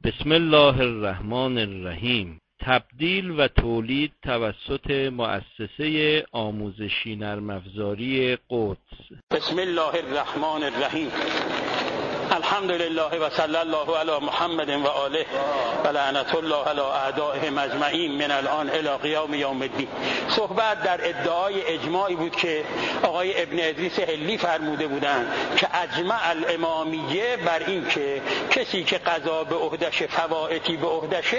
بسم الله الرحمن الرحیم. تبدیل و تولید توسط مؤسسه آموزشی نرم افزاری قدس. بسم الله الرحمن الرحیم. الحمد لله و صلی الله علی محمد و آله و لعنت الله علی اعدائهم اجمعین من الان الی قیام یوم الدین. صحبت در ادعای اجماعی بود که آقای ابن ادریس حلی فرموده بودند که اجمع الامامیه بر این که کسی که قضا به عهدش فوائتی به عهدش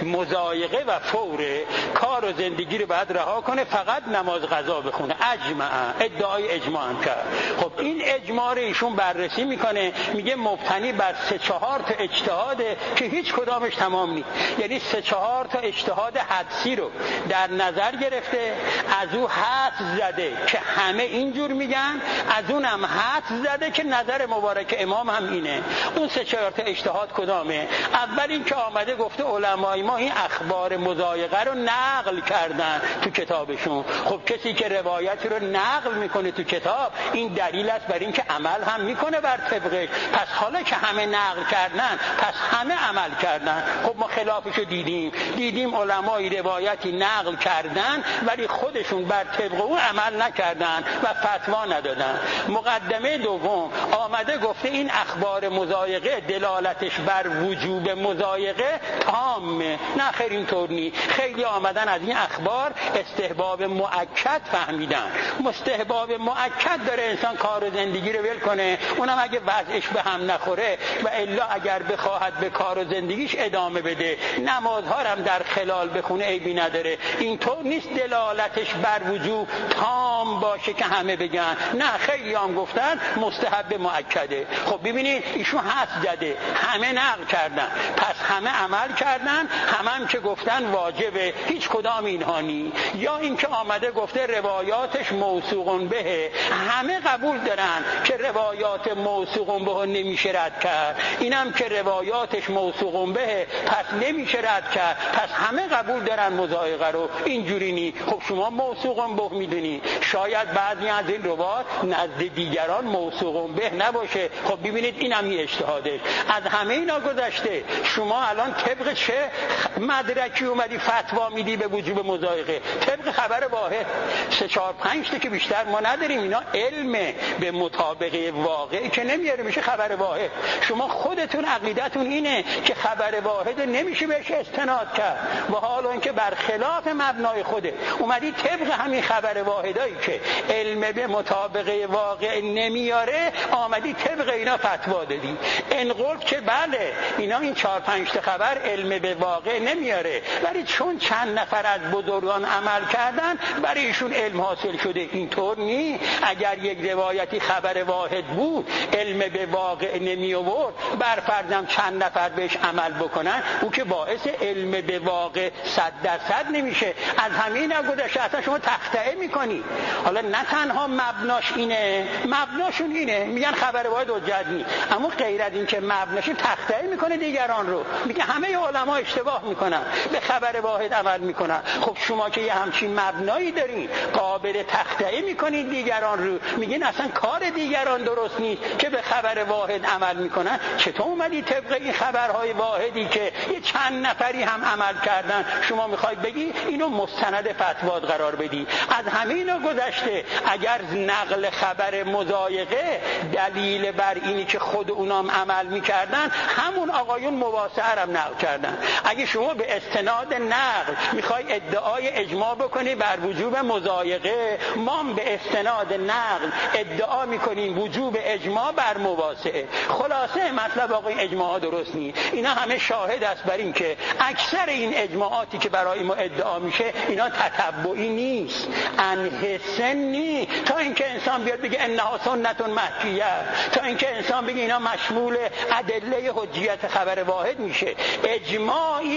مضایقه و فوره کار و زندگی رو بعد رها کنه، فقط نماز قضا بخونه. اجمع، ادعای اجماع هم کرد. خب این اجماع رو ایشون بررسی میکنه، میگه مبتنی بر 3-4 تا اجتهاده که هیچ کدامش تمام نیست. یعنی 3-4 تا اجتهاد حدسی رو در نظر گرفته، از او حدس زده که همه اینجور میگن، از اونم حدس زده که نظر مبارک امام هم اینه. اون 3-4 تا اجتهاد کدامه؟ اول این که آمده گفته علمای ما این اخبار مضایقه رو نقل کردن تو کتابشون. خب کسی که روایتی رو نقل میکنه تو کتاب، این دلیل است بر این که عمل هم میکنه بر طبقش. پس حالا که همه نقل کردن، پس همه عمل کردن. خب ما خلافشو دیدیم علمای روایتی نقل کردن ولی خودشون بر طبق اون عمل نکردن و فتوا ندادن. مقدمه دوم آمده گفته این اخبار مضایقه دلالتش بر وجوب مضایقه تامه. نه خیر، اینطور نیست. خیلی آمدن از این اخبار استحباب مؤکد فهمیدن. مستحباب مؤکد داره انسان کار و زندگی رو ول کنه، اونم اگه وضعش به هم نخوره و الا اگر بخواهد به کار و زندگیش ادامه بده، نمازها هم در خلال بخونه عیبی نداره. اینطور نیست دلالتش بر وجوب تام باشه که همه بگن. نه، خیلی هم گفتن مستحب مؤکده. خب ببینید ایشون حدس زده، همه نقل کردن، پس همه عمل کردن، هم که گفتن واجبه، هیچ کدام اینها نی. یا اینکه آمده گفته روایاتش موثوق به، همه قبول دارن که روایات موثوق به نمیشه رد کرد. اینم که روایاتش موثوق به پس نمیشه رد کرد، پس همه قبول دارن مضایقه رو. اینجوری نی. خب شما موثوق به میدونی، شاید بعضی از این روایات نزد دیگران موثوق به نباشه. خب ببینید اینم یه اجتهاده. از همه اینا گذشته، شما الان طبق چه مدرکی اومدی فتوا میدی به وجوب مضایقه؟ طبق خبر واحد 3-4-5 تا که بیشتر ما نداریم. اینا علم به مطابقه واقعی که نمیاره، میشه خبر واحد. شما خودتون عقیدتون اینه که خبر واحد نمیشه بهش استناد کرد، و حالا اینکه برخلاف مبنای خوده اومدی طبق همین خبر واحدایی که علم به مطابقه واقع نمیاره آمدی طبق اینا فتوا دادی. انقل که بله اینا این 4-5 تا خبر علم به واقع نمیاره، ولی چون چند نفر از بزرگان عمل کردن برای ایشون علم حاصل شده. اینطور نی. اگر یک روایتی خبر واحد بود علم به واقع نمی آورد، بر فرضم چند نفر بهش عمل بکنن، او که باعث علم به واقع 100% نمیشه. از همین گذشته اصلا شما تخطئه میکنی. حالا نه تنها مبناش اینه، مبناشون اینه، میگن خبر واحد حجت نیست، اما غیر از این که مبناش تخطئه میکنه دیگران رو، میگه همه علما اشتباه میکنن، به خبر واحد عمل میکنن. خب شما که یه همچین مبنایی دارین قابل تخطئه میکنین دیگران رو، میگین اصلا کار دیگران درست نیست که به خبر واحد عمل میکنن. چطور اومدی طبق این خبرهای واحدی که یه چند نفری هم عمل کردن شما میخواید بگی اینو مستند فتوات قرار بدی؟ از همینا گذشته اگر نقل خبر مضایقه دلیل بر اینی که خود اونام عمل میکردن، همون آقایون مواسعه هم نقل کردن. اگه شما به استناد نقل میخوای ادعای اجماع بکنی بر وجوب مضایقه، ما به استناد نقل ادعا میکنیم وجوب اجماع بر مواسعه. خلاصه مطلب آقای اجماع ها درست نیست. اینا همه شاهد است بر این که اکثر این اجماعاتی که برای ما ادعا میشه اینا تتبعی نیست، انحسن نیست. تا اینکه انسان بیاد بگه انها سنت محکیه، تا اینکه انسان بگه اینا مشمول ادله حجیت خبر واحد میشه. اجماعی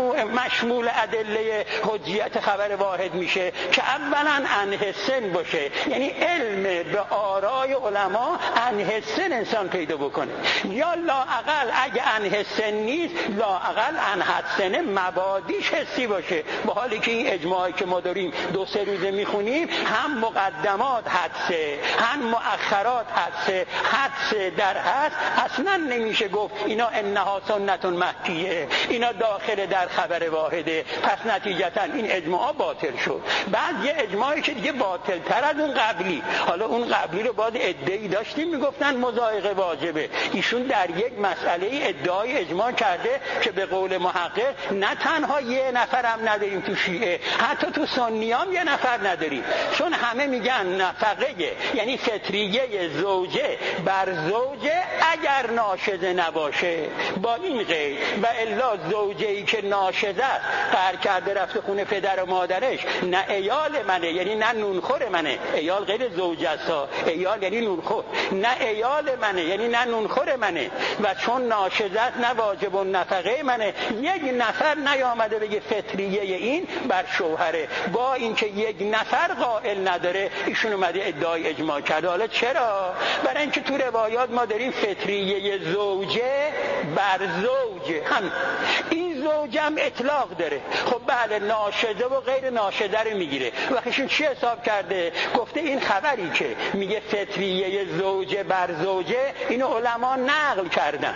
مشمول ادله حجیت خبر واحد میشه که اولا انحسن باشه، یعنی علم به آرای علما انحسن انسان پیدا بکنه. یا لااقل اگه ان حسن نیست، لااقل ان حسنه مبادیش حسی باشه. با حالی که این اجماعی که ما داریم 2-3 روزه میخونیم، هم مقدمات حدسه، هم مؤخرات حدسه، حدسه در حدس. اصلا نمیشه گفت اینا انها سنت مکیه، اینا داخل در خبر واحده، پس نتیجتا این اجماع باطل شد. بعد یه اجماعی که دیگه باطل تر از اون قبلی، حالا اون قبلی رو باید ادعی داشتیم میگفتن مضایقه واجبه، ایشون در یک مسئله ادعای اجماع کرده که به قول محقق نه تنها یه نفرم نداریم تو شیعه، حتی تو سنیام یه نفر نداریم، چون همه میگن نفقه یعنی فطریه زوجه بر زوجه اگر ناشزه نباشه، با این قید و الا زوجه‌ای که ناشزه است، قهر کرده رفته خونه پدر و مادرش، نه عیال منه یعنی نه نونخور منه، عیال غیر زوجه است، عیال یعنی نونخور، نه عیال منه یعنی نه نونخور منه، و چون ناشزه است نه واجب النفقه منه. یک نفر نیامده بگه فطریه این بر شوهره، با اینکه یک نفر قائل نداره ایشون اومده ادعای اجماع کرده. حالا چرا؟ برای اینکه تو روایات ما داریم فطریه زوجه بر زوجه، هم این زوجه هم اطلاق داره. خب بله ناشزه و غیر ناشزه رو میگیره. وقتشون چی حساب کرده؟ گفته این خبری که میگه فطریه زوجه بر زوجه، اینو علما نقل کردن،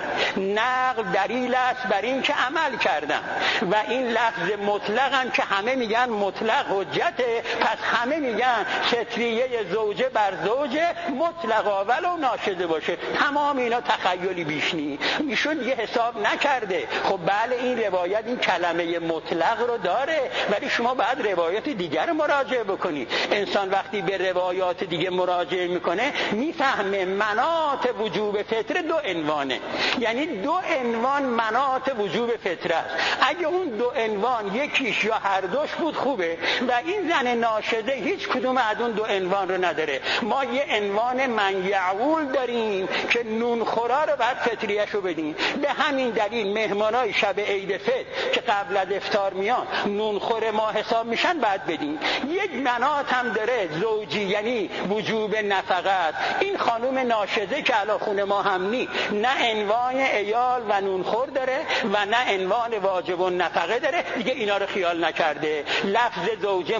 نقل دلیل است بر این که عمل کردن، و این لفظ مطلق هم که همه میگن مطلق حجته، پس همه میگن فطریه زوجه بر زوجه مطلقا ولو ناشزه باشه. تمام اینا تخیلی بیش نی، ایشون دیگه حساب نکرده. خب بله این روایت این کلمه مطلق رو داره، ولی شما باید روایت دیگر رو مراجعه بکنی. انسان وقتی به روایات دیگه مراجعه میکنه میفهمه مناط وجوب فطره 2 عنوانه، یعنی 2 عنوان مناط وجوب فطره است. اگه اون 2 عنوان یکیش یا هر دوش بود خوبه، و این زن ناشزه هیچ کدوم از اون 2 عنوان رو نداره. ما یه عنوان من یعول داریم که نونخورا رو بعد فطریه‌شو بدیم. به همین دلیل مهمانای شب عید فطر که قبل از افطار میان نونخور ما حساب میشن بعد بدیم. یک مناط هم داره زوجی یعنی وجوب نفقه است. این خانم ناشزه که علا خونه ما هم نی، نه عنوان عیال و نونخور داره و نه عنوان واجب النفقه داره، دیگه اینا رو خیال نکرده. لفظ زوجه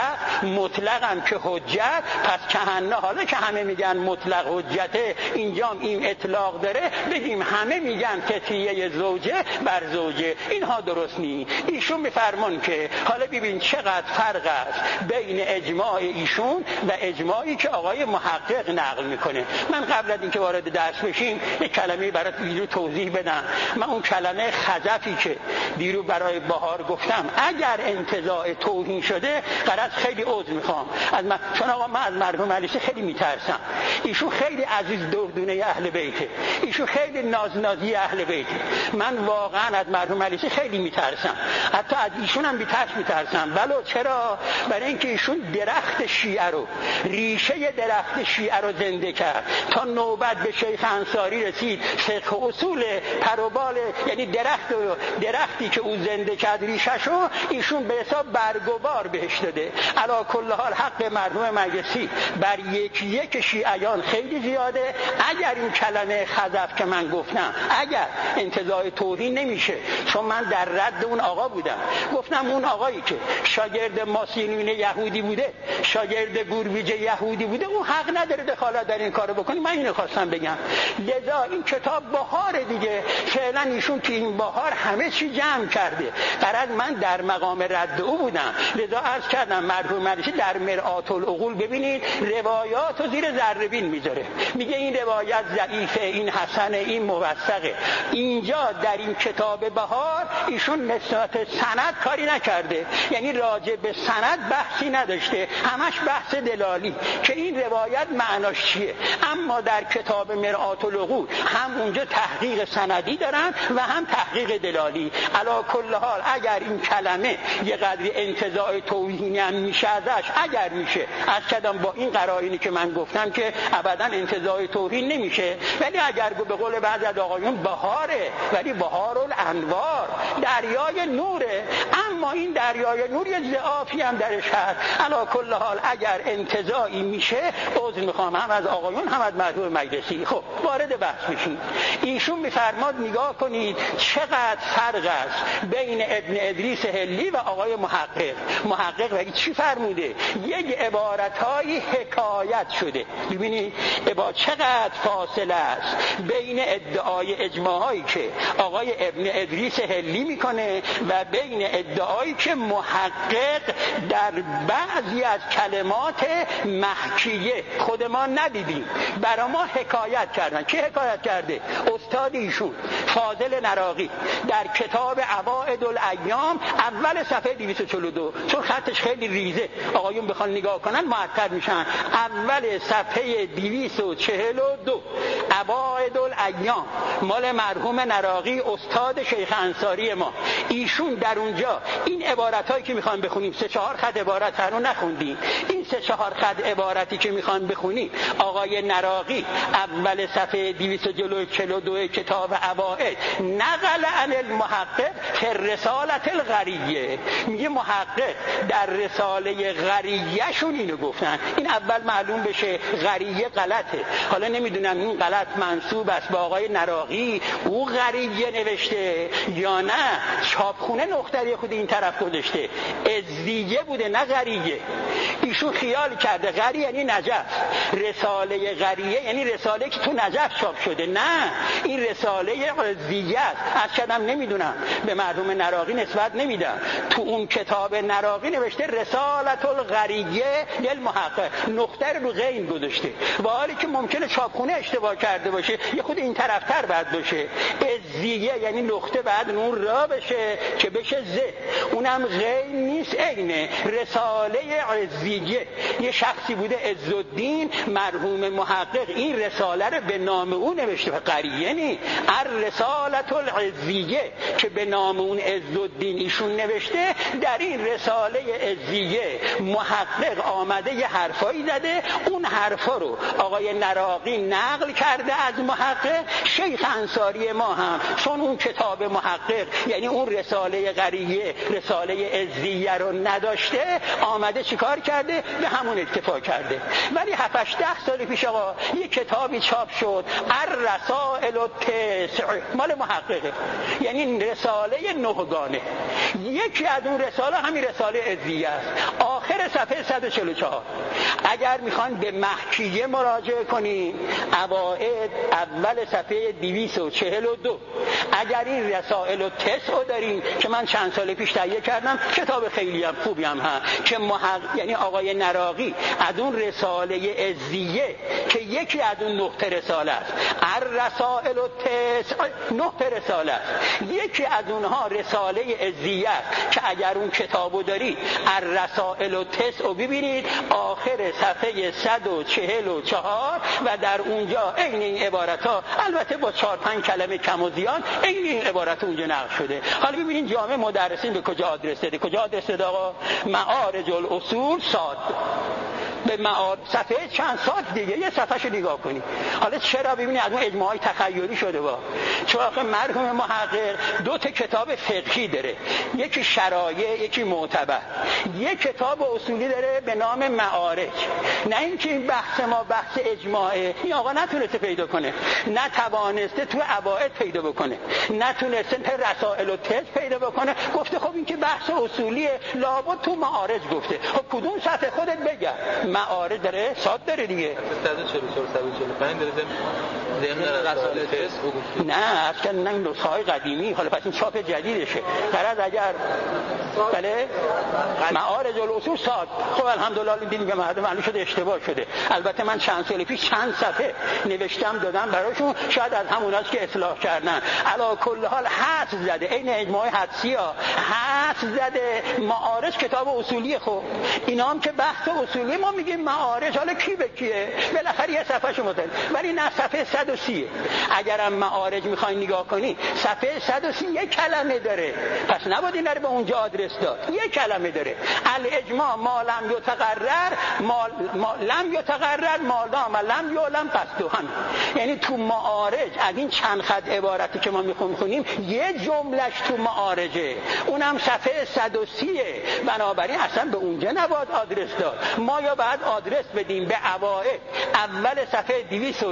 مطلق هم که حجت، پس کهنه حالا که همه میگن مطلق حجته، اینجا این اطلاق داره، بگیم همه میگن فطریه زوجه بر زوجه. اینها درست نی. ایشون میفرمان که حالا ببین چقدر فرق است بین اجماع ایشون و اجماعی که آقای محقق نقل میکنه. من قبل از اینکه وارد درس بشیم یک کلمه برای دیرو توضیح بدم. من اون کلمه خزفی که دیرو برای بهار گفتم اگر انتزاع توهین شده قرار خیلی عذر میخوام از من، چون آقا من از مرحوم علیسی خیلی میترسم. ایشون خیلی عزیز دردونه اهل بیته، ایشون خیلی نازنازی اهل بیته. من واقعا از مرحوم علیسی خیلی میترسم، حتی از ایشون هم میترسم. ولو چرا؟ برای اینکه ایشون درخت شیعه رو، ریشه درخت شیعه رو زنده کرد تا نوبت به شیخ انصاری رسید. شیخ اصول پروبال یعنی درختی که او زنده کرد ریشه‌شو ایشون به حساب برگ و بار بهش داده. علی کل حال حق مرحوم مجلسی بر یک شیعیان خیلی زیاده. اگر این کلمه خزف که من گفتم اگر انتزاع توهین نمیشه، چون من در رد اون آقا بودم، گفتم اون آقایی که شاگرد ماسینین یهودی بوده، شاگرد گوربیجه یهودی بوده، اون حق نداره دخالت در این کارو بکنی. من اینو خواستم بگم. لذا این کتاب بهار دیگه، فعلا ایشون تو این بهار همه چی جمع کرده. قرار من در مقام رد او بودم، لذا عرض کردم مرحوم مجلسی در مرآت العقول ببینید روایات رو زیر ذره بین میذاره، میگه این روایت ضعیفه، این حسنه، این موثقه. اینجا در این کتاب بهار ایشون نسبت سند کاری نکرده، یعنی راجع به سند بحثی نداشته، همش بحث دلالی که این روایت معناش چیه. اما در کتاب مرآت العقول هم اونجا تحقیق سندی دارن و هم تحقیق دلالی. علی کل حال اگر این کلمه یه قدری انتزاع توهینی هم میشه ازش، اگر میشه، از کدام با این قرائنی که من گفتم که ابدا انتزاع توهین نمیشه، ولی اگر به قول بعضی از آقایون بهاره، ولی بهار الانوار، دریای نوره، اما این دریای نور یه ضعافی هم درش هست. علی کل حال اگر انتزاعی میشه عذر میخوام هم از آقایون هم از مردم مجلسی. خب وارد بحث میشیم. ایشون میفرماد نگاه کنید چقدر فرق است بین ابن ادریس حلی و آقای محقق و چی فرموده؟ یک عبارت‌های حکایت شده. ببینید چقدر فاصله است بین ادعای اجماعی که آقای ابن ادریس حلی میکنه و بین ادعایی که محقق در بعضی از کلمات محکیه خود ما ندیدیم برای ما حکایت کردن. کی حکایت کرده؟ استاد ایشون فاضل نراقی در کتاب عوائد الایام اول صفحه 242. چون خطش خیلی ریزه آقایون بخوان نگاه کنن معطل میشن. اول صفحه 242 عوائد الایام مال مرحوم نراقی استاد شیخ انصاری ما. ایشون در اونجا این عبارتایی که میخوان بخونیم 3-4 خط عبارت رو نخوندیم. این 3-4 خط عبارتی که میخوان بخونیم آقای نراقی اول صفحه 242 کتاب عوائد نقل عن المحقق فی الرسالة الغریه. میگه محقق در رساله غریه شون اینو گفتن. این اول معلوم بشه غریه غلطه. حالا نمیدونم این غلط منسوب است به آقای نراقی او غریه نوشته یا نه چاپخونه نقطه‌ای خود این طرف گذاشته. ازدیه بوده نه غریه. ایشون خیال کرده غریه یعنی نجف. رساله غریه یعنی رساله که تو نجف چاپ شده. نه این رساله ازدیه است. از کدام نمیدونم به مرحوم نراقی نسبت نمیدم. تو اون کتاب نراقی نوشته رسالة الغریه للمحقق نقطه رو غین گذاشته. و حالی که ممکنه چاپخونه اشتباه کرده باشه یه خود این طرفتر بعد باشه. ازدیه یعنی نقطه بعد نور را بشه که بشه ز. اونم غین نیست عینه. رساله ازدیه یه شخصی بوده عزالدین مرحوم محقق این رساله رو به نام او نوشته. قریه نی الرسالة العزیه که به نام اون عزالدین ایشون نوشته. در این رساله عزیه محقق آمده یه حرفایی زده. اون حرفا رو آقای نراقی نقل کرده از محقق. شیخ انصاری ما هم چون اون کتاب محقق یعنی اون رساله غریه رساله عزیه رو نداشته آمده چیکار کرده؟ به همون اکتفا کرده. ولی 7-8 سال پیش آقا یه کتابی چاپ شد الرسائل التسع مال محققه یعنی رساله 9 گانه. یکی از اون رساله همین رساله عزیه است. آخر صفحه 144 اگر میخوان به محکیه مراجعه کنیم عوائد اول صفحه 242 اگر این رسائل التسع داریم که من چند سال پیش تهیه کردم کتاب خیلی هم خوبی هم هست که یعنی آقای نراقی از اون رساله عزیه که یکی از اون 9 رساله است الرسائل التسع 9 رساله است. یکی از اونها رساله عزیه است که اگر اون کتابو داری الرسائل التسع ببینید آخر صفحه 144 و در اونجا عین این عبارت ها البته با 4-5 کلمه کم و زیاد عین این عبارت اونجا نقل شده. حالا ببینید جامعه مدرسین به کجا آدرس داده. کجا آدرس داده آقا؟ معارج الاصول صاد به صفحه چند ساعت دیگه یه صفحهشو نگاه کنی. حالا چرا ببینید از اون اجماعی تخیلی شده با چون آخه مرحوم محقق 2 کتاب فقهی داره یکی شرایع یکی معتبر. یک کتاب اصولی داره به نام معارج. نه اینکه این بحث ما بحث اجماعه این آقا نتونسته پیدا کنه نتوانسته تو عوائد پیدا بکنه نتونسته تو رسائل التسع پیدا بکنه. گفته خب این که بحث اصولیه لابد تو معارج گفته. خب کدوم سطح خودت بگم معارج داره صاد داره دیگه 145 داره ضمن رسائل التسع. نه اصلا نه این نسخه‌های قدیمی. حالا پس این چاپ جدیدشه. غرض اگر بله معارج الاصول صاد خب الحمدلله دیدیم که مردم معلوم شده اشتباه شده. البته من چند سال پیش چند صفحه نوشتم دادم براشون شاید از هموناست که اصلاح کردن. علی کل حال حدس زده این اجماع حدسی‌ها حدس زده معارج کتاب اصولیه. خب اینا هم که بحث اصولی ما میگیم معارج حالا کی به کیه بالاخره یه صفحه شما دارید. ولی نه صفحه 130. اگرم معارج میخواین نگاه کنی صفحه 130 یک کلمه داره، پس نباید این رو به اونجا آدرس داد. یک کلمه داره، الاجماع ما لم یتقرر لم یتقرر ما دام لم یعلم قصده. هم یعنی تو معارج از این چند خط عبارتی که ما میخونیم یه جملهش تو معارجه، اونم صفحه 130. بنابراین اصلا به اونجا نباید آدرس داد. ما یا باید آدرس بدیم به اوائل اول صفحه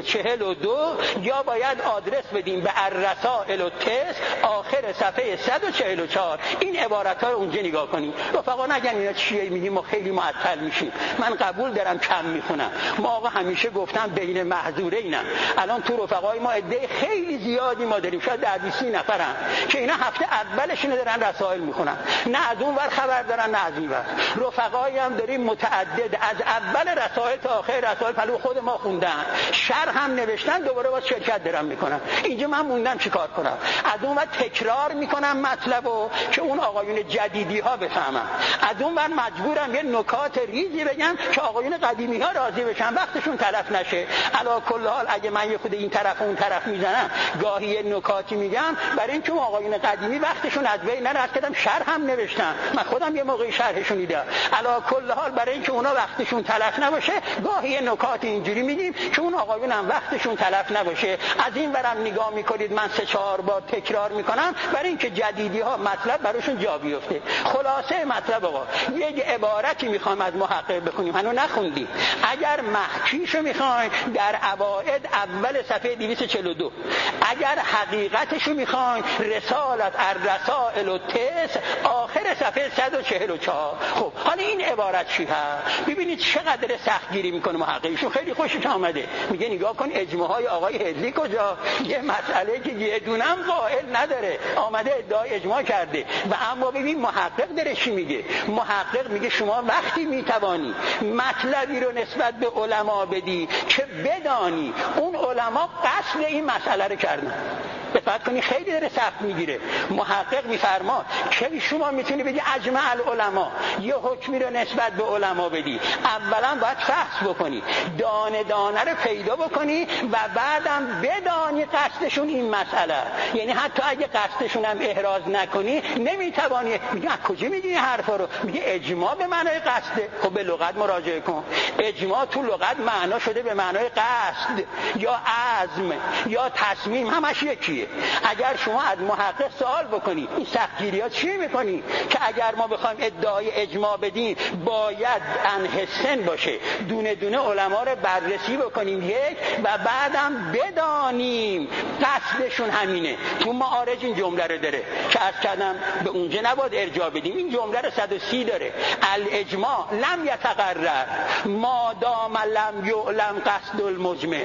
242 یا باید آدرس بدیم به الرسائل التس آخر صفحه 144. این عبارت ها رو اونجا نگاه کنیم. رفقا نگن اینا چیه میگیم ما خیلی معطل میشیم. من قبول دارم کم میخونم، ما آقا همیشه گفتم بین محظورینم. الان تو رفقای ما عده خیلی زیادی ما داریم، شاید 20 نفرن که اینا هفته اولشون دارن رسائل میخونن، نه از اون ور خبر دارن نه از این ور. رفقایی هم داریم متعدد از اول رسائل تا آخر رسائل پلو خود ما خوندن، شرح هم نوشتن، دوباره باز شرکت دارن میکنن. اینجا من موندم چیکار کنم؟ از اون ور تکرار میکنم مطلبو که اون آقایون جدیدی ها بفهمن، از اون ور مجبورم یه نکات ریزی بگم که آقایون قدیمی ها راضی بشن، وقتشون تلف نشه. علی کل حال اگه من یه خود این طرف اون طرف میزنم، گاهی یه نکاتی میگم برای اینکه اون آقایون قدیمی وقتشون از بین نره. کردم شرح هم نوشتم، من خودم یه موقعی شرحشون دیدم. علی کل حال برای اینکه اونا وقتشون تلف نباشه، گاهی یه نکات اینجوری میگیم که اون آقایون هم وقتشون تلف نباشه. از این برم نگاه میکنید من 3-4 بار تکرار میکنم برای اینکه جدیدی ها مطلب براشون جا بیفته. خلاصه مطلب آقا یک عبارتی میخوام از محقق بخونیم، هنوز نخوندیم. اگر محکیشو میخواین در اوائد اول صفحه 242، اگر حقیقتشو میخواین رسالت الرسائل التس آخر صفحه 144. خب حالا این عبارت چی هست؟ ببینید چقدر سختگیری میکنه محققشون. خیلی خوشش آمده، میگه نگاه کن اجماع های آقای هزلی کجا، یه مسئله که یه دونم قائل نداره آمده ادعای اجماع کرده. و اما ببین محقق داره چی میگه. محقق میگه شما وقتی میتوانی مطلبی رو نسبت به علما بدی که بدانی اون علما قصد این مسئله رو کردن. دقت کنی خیلی داره سخت میگیره. محقق میفرما که شما میتونی بگی اجمع العلماء، یه حکمی رو نسبت به علما بدی، اولا باید فحص بکنی، دانه دانه رو پیدا بکنی و بعدم بدانی قصدشون این مسئله. یعنی حتی اگه قصدشون هم احراز نکنی نمیتوانی. میگه از کجا میگی این حرفا رو؟ میگه اجماع به معنای قصده. خب به لغت مراجعه کن. اجماع تو لغت معنا شده به معنای قصد یا عزم یا تصمیم، همش یکیه. اگر شما از محقق سوال بکنی این سختگیری‌ها چی میکنی که اگر ما بخوایم ادعای اجماع بدیم باید انحسن باشه، دونه دونه علما رو بررسی بکنیم یک و بعدم بدانیم قصدشون همینه. تو معارج این جمله رو داره که عرض کردم به اونجا نباید ارجاع بدیم. این جمله رو 130 داره. الاجماع لم یتقرر ما دام لم یعلم قصد المجمع.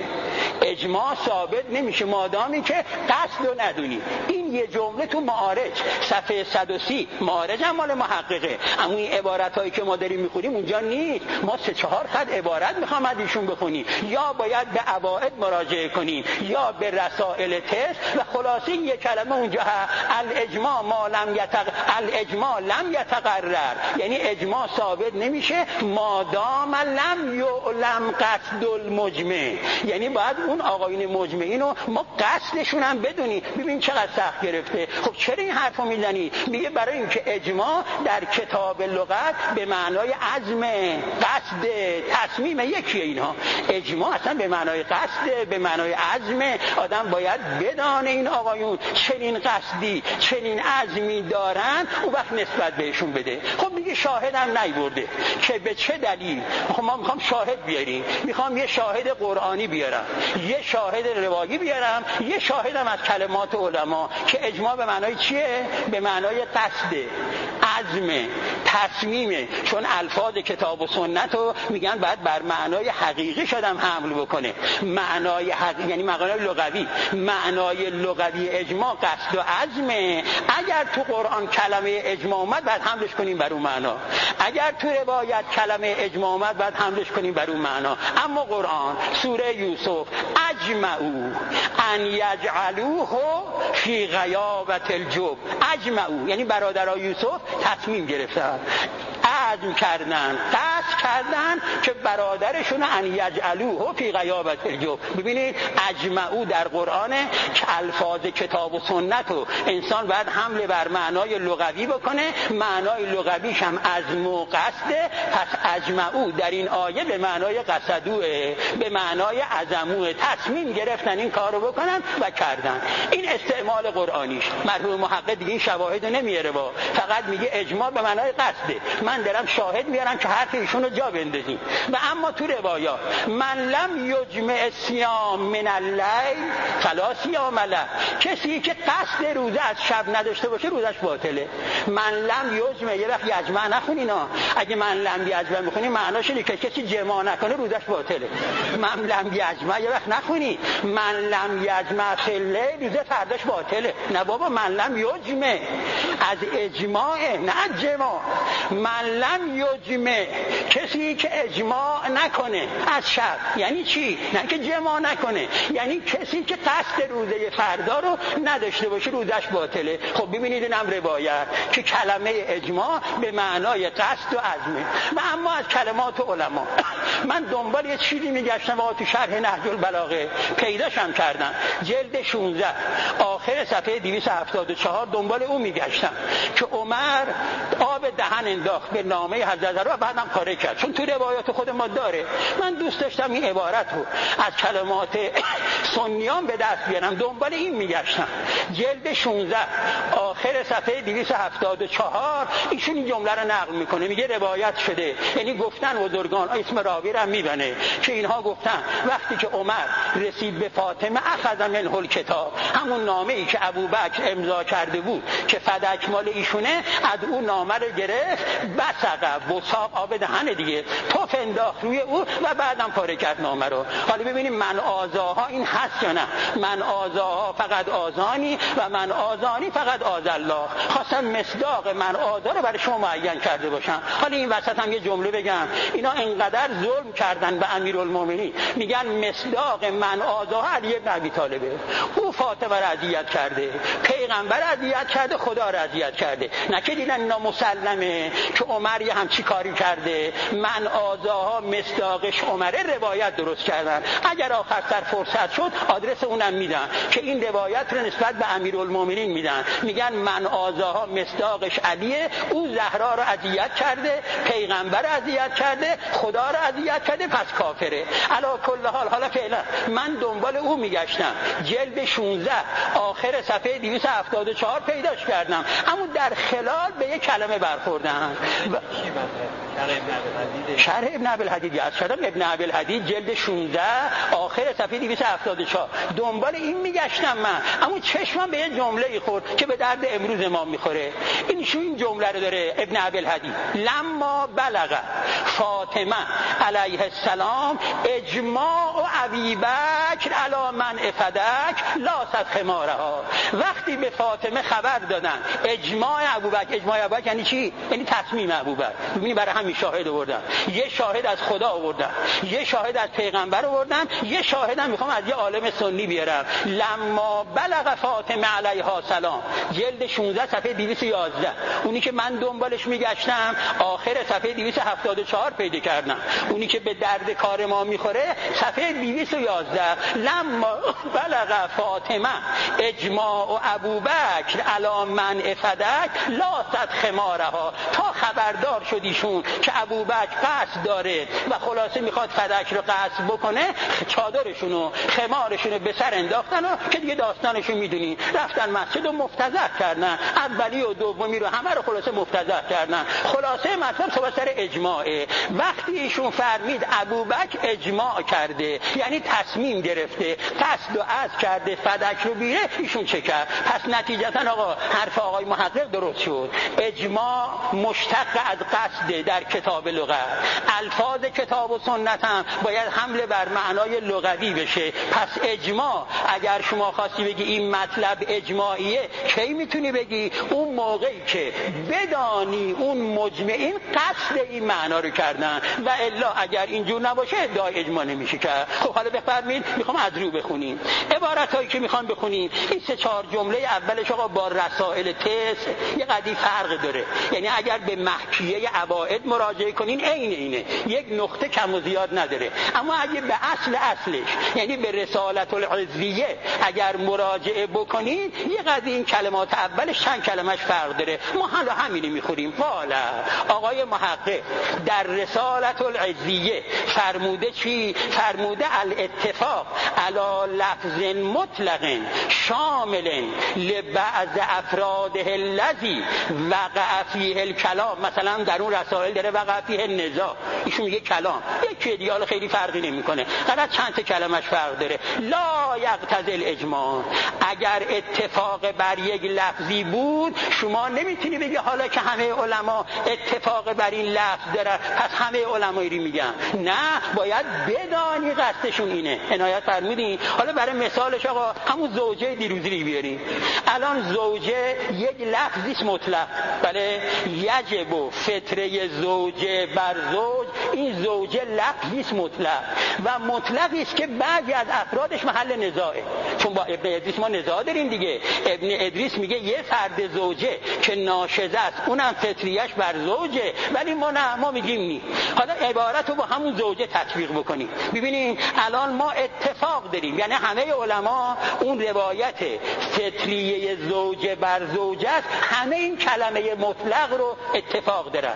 اجماع ثابت نمیشه مادامی که قصد رو ندونی. این یه جمله تو معارج صفحه 130. معارج هم مال محققه، اما این عبارت هایی که ما داریم میخونیم اونجا نیست. ما 3-4 خط عبارت میخوام از ایشون بخونیم، یا باید به اوائد مراجعه کنیم یا به رسائل تس و خلاصه این یک کلمه اونجا هست. الاجماع لم یتقرر، یعنی اجماع ثابت نمیشه مادام لم یعلم قصد المجمع. یعنی باید اون آقایون مجمعین رو ما قصدشون هم بدونی. ببین چقدر سخت گرفته. خب چرا این حرفو میزنی؟ میگه برای اینکه اجماع در کتاب لغت به معنای عزم، قصد، تصمیم یکیه. اینها اجماع اصلا به معنای قصد، به معنای عزم. آدم باید بدانه این آقایون چنین قصدی چنین عزمی دارن و وقت نسبت بهشون بده. خب میگه شاهدم نیورده که به چه دلیل. خب ما میخوام شاهد بیاریم، میخوام یه شاهد قرآنی بیارم، یه شاهد روایی بیارم، یه شاهدم از کلمات علما که اجماع به معنای چیه؟ به معنای قصد، عزم، تصمیمه. چون الفاظ کتاب و سنت رو میگن باید بر معنای حقیقی شدم حمل بکنه. معنای حقیقی یعنی معنای لغوی. معنای لغوی اجماع قصد و عزمه. اگر تو قرآن کلمه اجماع اومد باید حملش کنیم بر اون معنا، اگر تو روایت کلمه اجماع اومد باید حملش کنیم بر اون معنا. اما قرآن سوره یوسف اجمعوا ان یجعلوه فی غیابت الجب. اجمعوا یعنی برادرای یوسف تصمیم گرفتن عزم کردن، قصد کردن که برادرشون ان یجعلوه فی غیابت الجب. ببینید اجمعو در قرآنه که الفاظ کتاب و سنت و انسان باید حمله بر معنای لغوی بکنه، معنای لغویش هم عزم و قصده. پس اجمعو در این آیه به معنای قصدوه، به معنای عزموه، تصمیم گرفتن این کارو بکنن و کردن. این استعمال قرآنیش. مرحوم محقق دیگه این شواهد رو نمیاره، با فقط میگه اجماع به معنای قصده. من دارم شاهد میارم که حرف ایشون رو جا بندازیم. و اما تو روایات من لم یجمع صیام من اللیل فلا صیام له، کسی که قصد روزه از شب نداشته باشه روزش باطله. من لم یجمع، یه وقت یجمع نخونینا، اگه من لم یجمع بخونی معناش اینه که کسی جماع نکنه روزش باطله. من لم یجمع یه وقت نخونی، من لم یجمع فی اللیل روزه فرداش باطله. نه بابا، من لم یجمع از اجماع، نه جماع. من لم یجمع کسی که اجماع نکنه از شب. یعنی چی؟ نه که جماع نکنه، یعنی کسی که قصد روزه فردا رو نداشته باشه روزش باطله. خب ببینید اینم روایت که کلمه اجماع به معنای قصد و عزمه. و اما از کلمات علما من دنبال یه چیزی میگشتم و تو شرح نهج البلاغه پیداشم کردم، جلد 16 آخر صفحه 274 دنبال اون میگشتم که عمر آب دهن انداخت به نامه حضرت رو و بعدم پاره کرد، چون تو روایات خود ما داره. من دوست داشتم این عبارت رو از کلمات سنیان به دست بیارم، دنبال این میگشتم. جلد 16 آخر صفحه 274 ایشون این جمله رو نقل میکنه، میگه روایت شده، یعنی گفتن بزرگان، اسم راوی رو میبنه که اینها گفتن وقتی که عمر رسید به فاطمه اخذ منه الکتاب، همون نامه ای که ابوبکر امضا کرده بود که فدک مال ایشونه، از اون نامه رو گرفت، بسقه بساق آب دهن دیگه توف انداخت روی او و بعدم پاره کرد نامه رو. حالا ببینیم من آزاها این هست یا نه. من آزاها فقط آزانی و من آزانی فقط آز الله. خواستم مصداق من آزا رو برای شما معین کرده باشم. حالا این وسط هم یه جمله بگم، اینا انقدر ظلم کردن به امیرالمومنین، میگن مصداق من آزاها علی بن ابی طالبه. او فاطمه را اذیت کرده، پیغمبر اذیت کرده، خدا را اذیت کرده. نه که دیدن اینا مسلمه که عمر یه همچی کاری کرده. من آزاها مصداقش عمره، روایت درست کردن. اگر آخر سر فرصت شد آدرس اونم میدن که این روایت رو نسبت به امیرالمومنین میدن، میگن من آزاها مصداقش علیه، او زهرا رو اذیت کرده، پیغمبر رو اذیت کرده، خدا رو اذیت کرده، پس کافره. علی کل حال حالا فعلا من دنبال او میگشتم، جلد 16 آخر صفحه 274 پیداش کردم، اما در خلال به یک کلمه برخوردن. شرح ابن ابوالحدید یاد شدم، ابن ابوالحدید جلد 16 آخر صفحه 274 دنبال این میگشتم من، اما چشمم به یه جمله خورد که به درد امروز ما میخوره. این جمله رو داره ابن ابوالحدید: لما بلغ فاطمه علیه السلام اجماع ابی بکر علی من افدک لاست خمارها. وقتی به فاطمه خبر دادن اجماع ابوبکر، اجماع ابوبکر یعنی چی؟ یعنی تصمیم ابوبکر. ببینید برای همین شاهد آوردن، یه شاهد از خدا آوردن، یه شاهد از پیغمبر آوردن، یه شاهدم میخوام از یه عالم سنی بیارم. لما بلغ فاطمه علیها السلام، جلد 16 صفحه 211، اونی که من دنبالش میگشتم آخر صفحه 274 پیدا کردم، اونی که به درد کار ما میخوره صفحه 211. لما بلغ فاطمه اجماع ابوبکر علی من افدک لاست خمارها، تا خبردار شدیشون که ابوبکر قصد داره و خلاصه میخواد فدک رو قصد بکنه، چادرشونو خمارشونو به سر انداختن و که دیگه داستانشون میدونی، رفتن مسجد و مفتضح کردن، اولی و دومی رو همه رو خلاصه مفتضح کردن. خلاصه مطلب صحبت سر اجماعه. وقتی ایشون فرمید ابوبکر اجماع کرده، یعنی تصمیم گرفته، قصد و عزم کرده فدک رو بیره، ایشون چه کرد؟ پس نتیجتا آقا حرف آقای محقق درست شد. اجماع مشتق از قصد در کتاب لغت، الفاظ کتاب و سنت هم باید حمله بر معنای لغوی بشه. پس اجماع اگر شما خواستی بگی این مطلب اجماعیه، کی میتونی بگی؟ اون موقعی که بدانی اون مجمعین قصد این معنا رو کردن، و الا اگر اینجور نباشه ادعای اجماع نمیشه کرد. خب حالا بفرمایید میخوام از رو بخونیم عبارتایی که میخوام بخونیم. این 3-4 جمله اولش آقا با رسائل تست یه قدری فرق داره، یعنی اگر به به محکیه عوائد مراجعه کنین، عین اینه، یک نقطه کم و زیاد نداره. اما اگه به اصلش یعنی به رسالت العزیه اگر مراجعه بکنید، یه قضیه این کلمات اولش چند کلمش فرق داره. ما حالا همینی میخوریم. والا آقای محقق در رسالت العزیه فرموده چی؟ فرموده الاتفاق علی لفظ مطلق شامل لبعض افراده الذی وقع فیه الکلام. مثلا در اون رسائل داره وقع فیه النزاع، ایشون میگه کلام، یکی دیگه خیلی فرقی نمیکنه، فقط چند تا کلمش فرق داره. لا یقتضی الاجماع، اگر اتفاق بر یک لفظی بود شما نمیتونی بگی حالا که همه علما اتفاق بر این لفظ دارن پس همه علمایی رو میگن. نه، باید بدانی قصدشون اینه. عنایت فرمودین. حالا برای مثالش آقا همون زوجه دیروزی رو بیاریم. الان زوجه یک لفظی مطلق، بله، یجب فطره زوجه بر زوج، این زوجه لفظی مطلق و مطلقی است که بعضی از افرادش محل نزاعه. چون با ابن ادریس ما نزاع داریم دیگه. ابن ادریس میگه یه فرد زوجه که ناشزه است اونم فطریش بر زوجه، ولی ما نه، ما میگیم نی. حالا عبارت رو با همون زوجه تطبیق بکنیم. ببینیم الان ما اتفاق داریم، یعنی همه علما اون روایت فطریه زوجه بر زوجه است، همه این کلمه مطلق رو اتفاق دارن.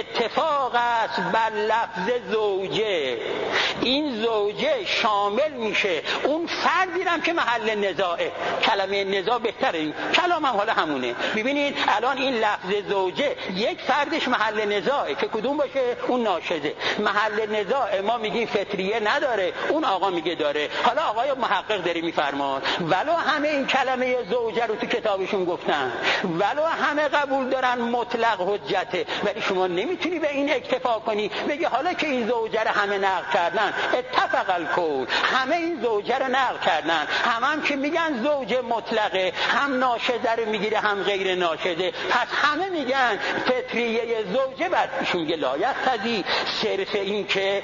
اتفاق است بر لفظ زوجه، این زوجه شامل میشه اون فردی هم که محل نزاعه. کلمه نزاع بهتره، این کلام هم حالا همونه. ببینید الان این لفظ زوجه یک فردش محل نزاعه که کدوم باشه؟ اون ناشزه. محل نزاع ما میگیم فطریه نداره، اون آقا میگه داره. حالا آقای محقق داره میفرمان ولو همه این کلمه زوجه رو تو کتابشون گفتن، ولو همه قبول دارن مطلق حجته، ولی شما نمیتونی به این اکتفا کنی بگی حالا که این زوجه رو همه نقل کردن اتفق الکل، همه این زوجه رو نقل کردن، هم که میگن زوجه مطلقه، هم ناشزه رو میگیره هم غیر ناشزه، پس همه میگن فطریه زوجه. بعد ایشون میگه لا یقتضی، صرف این که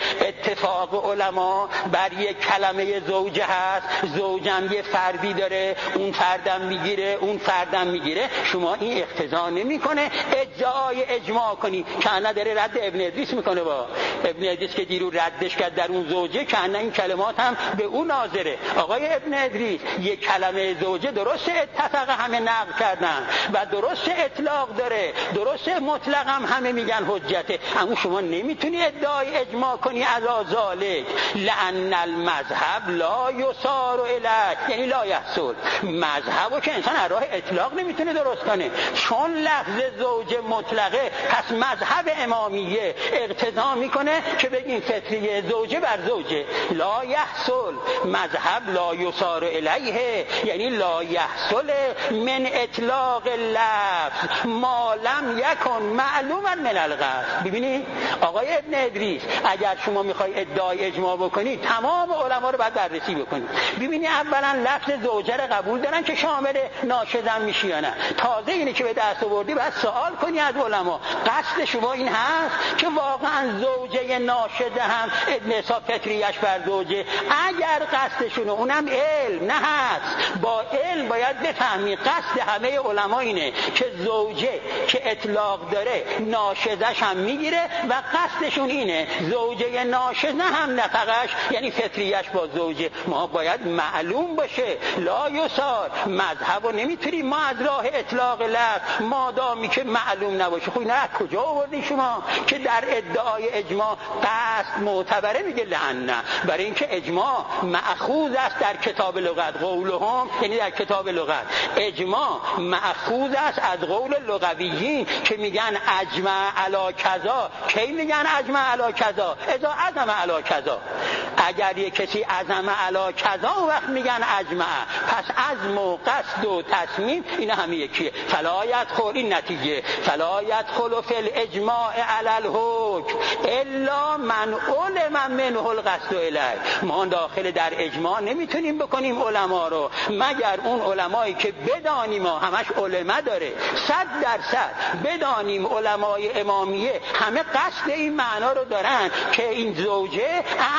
اتفاق علما بر یک کلمه زوجه هست، زوجم یه فردی داره، اون فردم میگیره، اون فردم میگیره، شما این اقتضا نمیکنه ادعای اجماع کنی. که نداره رد ابن ادریس میکنه. با ابن ادریس که دیرو ردش کرد در اون زوجه، که این کلمات هم به اون ناظره. آقای ابن ادریس یک کلمه زوجه درست اتفاق همه نقل کردن و درست اطلاق داره، درست مطلق هم همه میگن حجته، اما شما نمیتونی ادعای اجماع کنی علی ذالک، لأن المذهب لا یصار الیه، یعنی لا یحصل. مذهبو که انسان از راه اطلاق نمیتونه درست کنه، چون لفظ زوجه مطلقه، پس مذهب امامیه اقتضا میکنه که بگیم فطریه زوجه بر زوجه. لا یحصل، مذهب لا یصار الیه، یعنی لا یحصل من اطلاق اللفظ ما لم یکن معلوما من القصد. ببینید آقای ابن ادریس، اگر شما میخوای ادعای اجماع بکنی تمام علما رو باید بررسی بکنی. ببینید اولا لفظ زوجه رو قبول دارن که شامل ناشزم میشه یا نه. تازه اینه که به دست آوردی باید سوال کنی از علما قصد شما این هست که واقعا زوجه ناشزه هم نصاب فطریش بر زوجه؟ اگر قصدشونه اونم علم نه هست، با علم باید بفهمی قصد همه علما اینه که زوجه که اطلاق داره ناشزش هم میگیره و قصدشون اینه زوجه ناشزه هم نفقش یعنی فطریش با زوجه. ما باید معلوم باشه. لا یصار، مذهب رو نمیتونیم ما از راه اطلاق لفظ مادامی که معلوم نباشه. خب نه کجا آوردین شما که در ادعای اجماع قصد معتبره؟ میگه لعنه، برای اینکه اجماع مأخوذ است در کتاب لغت. قولهم یعنی در کتاب لغت اجماع مأخوذ است از قول لغویین که میگن اجمع علی کذا. کی میگن اجمع علی کذا؟ اذا عزم علی کذا. اگر یک کسی عزم علی کذا وقت میگن اجمع. پس عزم و قصد و تصمیم اینا همه یکیه. فلا یدخل، این نتیجه، فلا یدخل فی الاجماع علی الحکم الا من علم منه القصد الیه. ما داخل در اجماع نمیتونیم بکنیم علما رو مگر اون علمایی که بدانیم، ما همش علما داره 100% بدانیم علمای امامیه همه قصد این معنا رو دارن که این زوجه اعم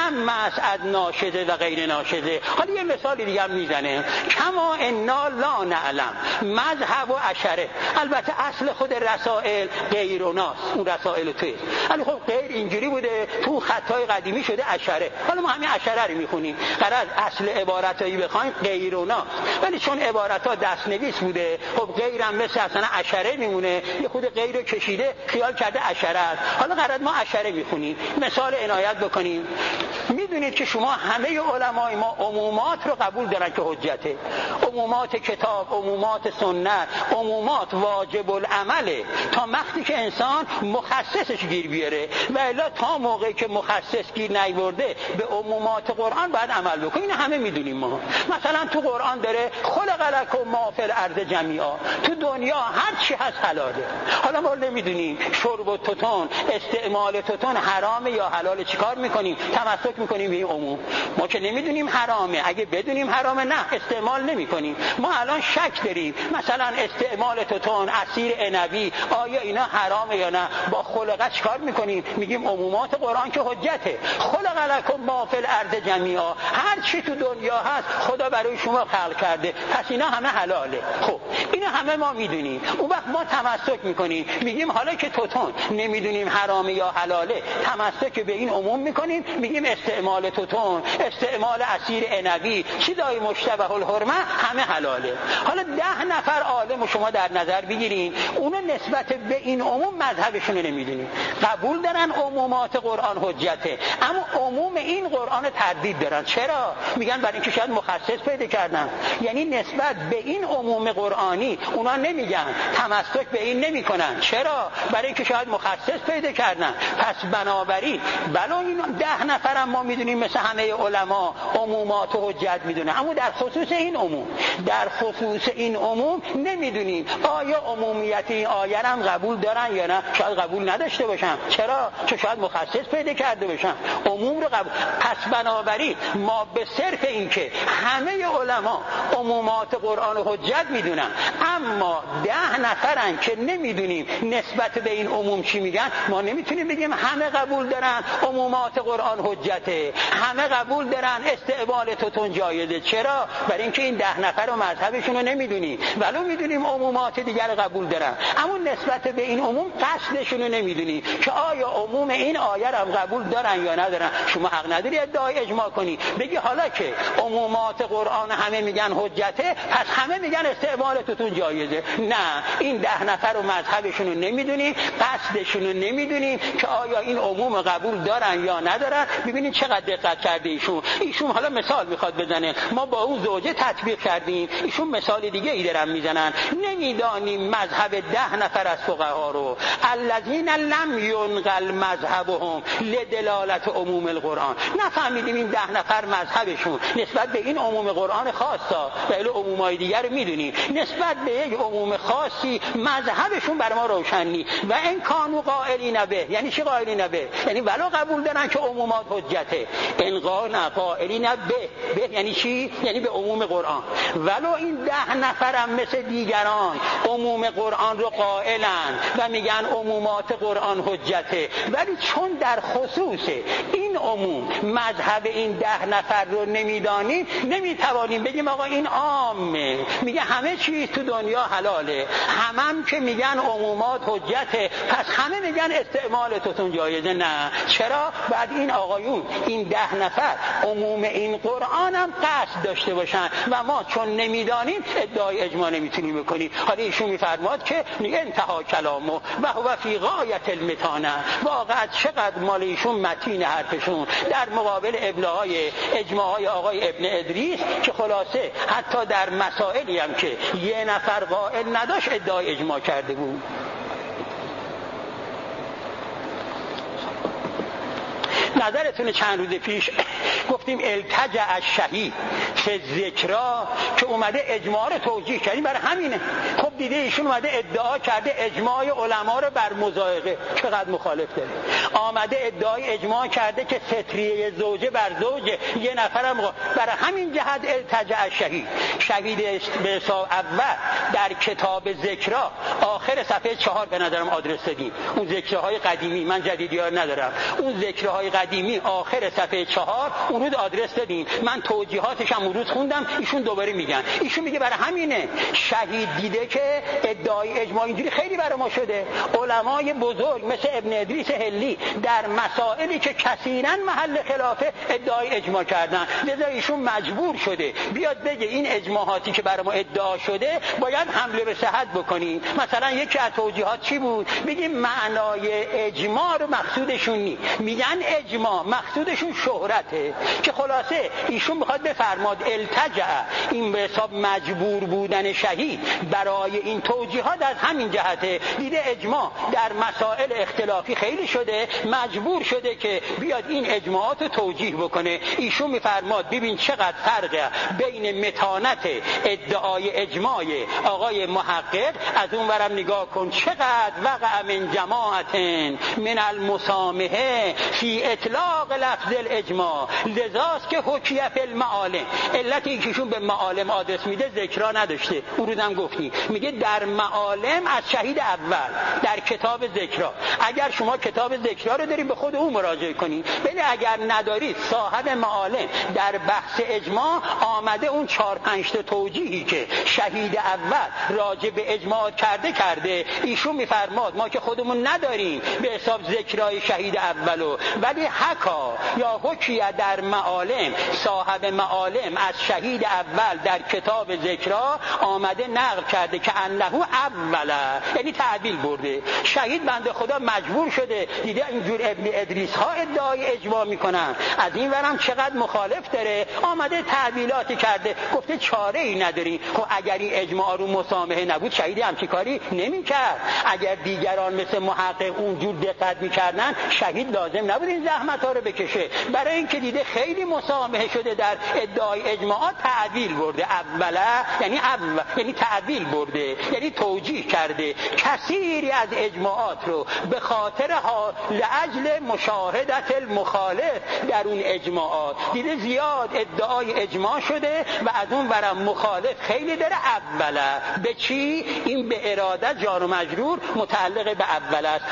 است از ناشده و غیر ناشده. حالا یه مثال دیگه هم میزنه، کما انا لا نعلم مذهب و اشره. البته اصل خود رسائل غیر و ناس، اون رسائل توی، ولی خب غیر اینجوری بوده، تو خطای قدیمی شده اشره. حالا ما همین اشره رو میخونیم، قرار اصل عبارتایی بخوایم غیر و ناس، ولی چون عبارت‌ها دست‌نویس بوده خب غیرم مثل اصلا اشره میمونه، یه خود غیر رو کشیده خیال کرده اشره است. حالا قرار ما اشره میخونیم. مثال عنایت بکنیم، میدونید که شما همه علمای ما عمومات رو قبول دارن که حجته، عمومات کتاب، عمومات سنت، عمومات واجب العمله تا وقتی که انسان مخصصش گیر بیاره، و الا تا موقعی که مخصص گیر نیورده به عمومات قرآن باید عمل بکنیم. این همه میدونیم ما. مثلا تو قرآن داره خلق لکم ما فی الارض جمیعا، تو دنیا هر چی هست حلاله. حالا ما نمیدونیم شرب و توتون، استعمال توتون حرامه یا حلاله، چیکار میکنیم؟ تمسک میکنیم به این عموم. ما که نمیدونیم حرامه، اگه بدونیم حرامه نه استعمال نمیکنیم. ما الان شک داریم مثلا استعمال توتون، عصیر عنبی، آیا اینا حرامه یا نه؟ با خلقه چیکار میکنیم؟ میگیم عمومات قرآن که حجته، خلق لکم ما فی الارض جمیعا، هر چی تو دنیا هست خدا برای شما خلق کرده، پس اینا همه حلاله. خب اینا همه ما میدونیم. اون وقت ما تمسک میکنیم، میگیم حالا که توتون نمیدونیم حرامه یا حلاله، تمسک به این عموم میکنیم، میگیم استعمال توتون، استعمال عصیر عنبی، چیزای مشتبه الحرمه همه حلاله. حالا 10 نفر عالم شما در نظر بگیرین، اونا نسبت به این عموم مذهبشون رو نمیدونیم، قبول دارن عمومات قرآن حجته، اما عموم این قرآن تردید دارن. چرا؟ میگن برای اینکه شاید مخصص پیدا کردن. یعنی نسبت به این عموم قرآنی اونا نمیگن، تمسک به این نمیکنن. چرا؟ برای اینکه شاید مخصص پیدا کردن. پس بنابراین بلا این 10 نفرم ما میدونیم مثل همه علما عمومات و حجت میدونن، اما در خصوص این عموم، در خصوص این عموم نمیدونیم آیا عمومیت این آیه هم قبول دارن یا نه. شاید قبول نداشته باشن. چرا؟ چون شاید مخصص پیدا کرده باشن، عموم رو قبول. پس بنابراین ما به صرف این که همه علما عمومات قرآن و حجت میدونن، اما 10 نفرن که نمیدونیم نسبت به این عموم چی میگن، ما نمیتونیم بگیم همه قبول دارن عمومات قرآن حجته، همه قبول دارن استعمال توتون جایزه. چرا؟ برای اینکه این 10 نفر و مذهبشون رو نمیدونیم، ولو میدونیم عمومات دیگر قبول دارن، اما نسبت به این عموم قصدشون رو نمیدونیم که آیا عموم این آیه رو قبول دارن یا ندارن. شما حق نداری ادعای اجماع کنی بگی حالا که عمومات قرآن همه میگن حجته پس همه میگن استعمال توتون جایزه. نه، این 10 نفر و مذهبشون رو نمیدونیم، قصدشون رو نمیدونیم که آیا این عموم قبول دارن یا ندارن. ببینید چقدر دقت کرده ایشون حالا مثال میخواد بزنه، ما با اون زوجه تطبیق کردیم، ایشون مثال دیگه ای دارن میزنن. نمیدانیم مذهب 10 نفر از فقها رو، الذین لم ینقل مذهبهم لدلالت عموم القرآن. نفهمیدیم این 10 نفر مذهبشون نسبت به این عموم قرآن خاصا، ولی عمومای دیگر میدونیم نسبت به یک عموم خاصی مذهبشون بر ما روشن نیست. و این کانوا قائلین به، یعنی چی قائلین به؟ یعنی ولو قبول دارن که عمومات حجته، انقانا قائلین به یعنی چی؟ یعنی به عموم قرآن. ولو این 10 نفرم مثل دیگران عموم قرآن رو قائلن و میگن عمومات قرآن حجته، ولی چون در خصوص این عموم مذهب این 10 نفر رو نمیدانیم، نمیتوانیم بگیم آقا این عامه، میگه همه چیز تو دنیا حلاله، همم که میگن عمومات حجته پس همه میگن استعمال توتون جایزه. نه، چرا؟ بعد این آقایون این 10 نفر عموم این قرآن هم قصد داشته باشن و ما چون نمیدانیم ادعای اجماع نمیتونیم بکنیم. حالا ایشون میفرماد که انتها کلامو و هو فی غایت المتانه، واقعا چقدر مال ایشون متین حرفشون در مقابل ابلاغای اجماعای آقای ابن ادریس که خلاصه حتی در مسائلی هم که یه نفر قائل نداشت ادعای اجماع کرده بود. نظرتون چند روز پیش گفتیم التجع الشهید فی ذکرا که اومده اجماع رو توجیه کردیم، برای همینه. خب دیده ایشون اومده ادعا کرده اجماع علما رو بر مضایقه، چقدر مخالف داره. آمده ادعای اجماع کرده که ستریه زوجه بر زوجه، یه نفرم برای همین جهت التجع شهید به حساب اول در کتاب ذکرها آخر صفحه 4 به نظرم آدرس دادیم. اون ذکرهای قدیمی، من جدیدیار ندارم، اون ذکرهای قدیمی آخر صفحه 4 اون رو آدرس دادیم. من توجیهاتش هم امروز خوندم، ایشون دوباره میگن. ایشون میگه برای همینه شهید دیده که ادعای اجماع اینجوری خیلی برای ما شده. علمای بزرگ مثل ابن ادریس هلی در مسائلی که کثیراً محل خلافه ادعای اجماع کردن، لذا ایشون مجبور شده بیاد بگه این اجماعاتی که برای ما ادعا شده باید حمله به صحت بکنیم. مثلا یکی از توجیهات چی بود؟ بگیم معنای اجماع رو مقصودشون نی، میگن اجماع مقصودشون شهرته، که خلاصه ایشون میخواد بفرماد التجع، این به حساب مجبور بودن شهید برای این توجیهات از همین جهته. دیده اجماع در مسائل اختلافی خیلی شده، مجبور شده که بیاد این اجماعات رو توجیه بکنه. ایشون میفرماد ببین چقدر فرقه بین متانت ادعای اجماع آقای محقق، از اون ورم نگاه کن چقدر وقع من جماعت من المسامحه فی اطلاق لفظ الاجماع، لذاست که حکیه فی المعالم. علت اینکهشون به معالم آدرس میده ذکرها نداشته، اون رو هم گفتیم، میگه در معالم از شهید اول در کتاب ذکرها. اگر شما کتاب ذکرها رو دارید به خود اون مراجعه کنید، ولی اگر ندارید صاحب معالم در بحث اجماع آمده اون 4-5 تا توجیهی که شهید اول راجع به اجماع کرده. ایشون میفرماد ما که خودمون نداریم به حساب ذکرای شهید اولو، ولی حکا یا حکیه در معالم، صاحب معالم از شهید اول در کتاب ذکرها آمده نقل کرده که انه اوله، یعنی تعدیل برده. شهید بنده خدا مجبور شده، دیده اینجور ابن ادریس ها ادعای اجماع میکنن، از این ورم چقدر مخالف داره، آمده تعدیلاتی کرده، گفته چاره ای نداری. خب اگر این اجماع رو مسامحه نبود شهید همچین کاری نمیکرد. اگر دیگران مثل محقق اونجور دقت میکردن شهید لازم نبود این زحمت ها رو بکشه. برای اینکه دیده خیلی مسامحه شده در ادعای اجماعات، تعدیل برده. اوله یعنی تعدیل برده، یعنی توجیه کرده کثیری از اجماعات رو به خاطر لاجل مشاهدت المخالف در اون اجماعات. دیده زیاد ادعای اجماع شده و از اون ورم مخالف خیلی داره. اوله به چی؟ این به اراده جار و مجرور متعلق به اول است.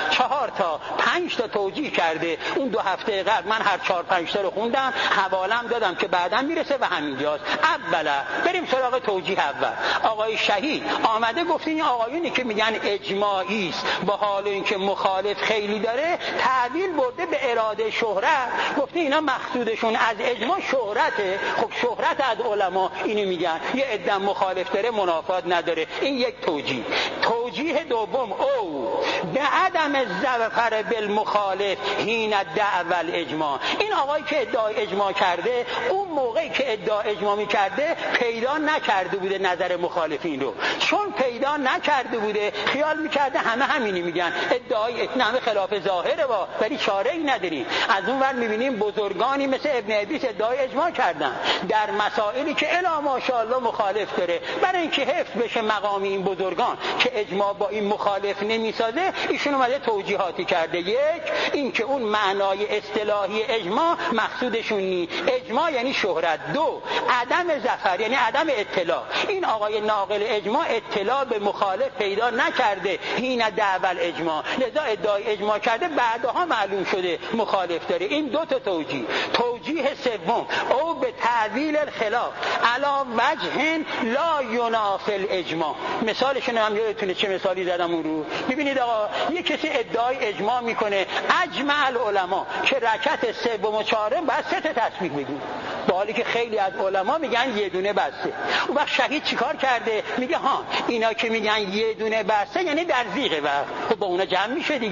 4-5 تا توجیه کرده. اون 2 هفته قبل من هر 4-5 تا رو خوندم، حوالم دادم که بعداً میرسه و همینجاست. اوله بریم سراغ توجیه اول. آقای شهید آمده گفته این آقایونی که میگن اجماعی است با حال اینکه مخالف خیلی داره، تعدیل برده به اراده شهرت. گفته اینا مقصودشون از اجماع شهرته. خب شهرت از علما اینو میگن، یه عده مخالف داره منافات نداره. این یک توجیه. توجیه دوم او به عدم الظفر بالمخالف حین دعوی الاجماع. این آقایی که ادعای اجماع کرده اون موقعی که ادعای اجماع میکرده پیدا نکرده بوده نظر مخالفین رو، چون پیدا نکرده بوده خیال میکرده همه همینی میگن، ادعای همه خلاف ظاهره ولی چاره ای نداریم. از اون ور میبینیم بزرگانی مثل ابن ادریس ادعای اجماع کردن در مسائلی که الا ماشاءالله مخالف داره. برای اینکه حفظ بشه مقام این بزرگان که اجماع با این مخالف نمیسازه، ایشون اومده توجیهاتی کرده. یک، این که اون معنای اصطلاحی اجماع مقصودشون نی، اجماع یعنی شهرت. دو، عدم ظفر یعنی عدم اطلاع. این آقای ناقل اجماع اطلاع به مخالف پیدا نکرده حین دعوی الاجماع، لذا ادعای اجماع کرده، بعدها معلوم شده مخالف داره. این 2 تا توجیه. توجیه سوم او به تعدیل الخلاف علا وجه لا ینافی الاجماع. مثالشون هم یادتونه چه مثالی زدم اون رو. ببینید آقا، یک کسی ادعای اجماع میکنه اجمع العلماء که رکعت 3 و 4 باید 3 تا تسبیح بگیم، با حالی که خیلی از علما میگن یه دونه بسته. اون وقت شهید چیکار کرده؟ میگه ها اینا که میگن یه دونه بسته یعنی در ذیق وقت، خب با اونا جمع میشه دیگه.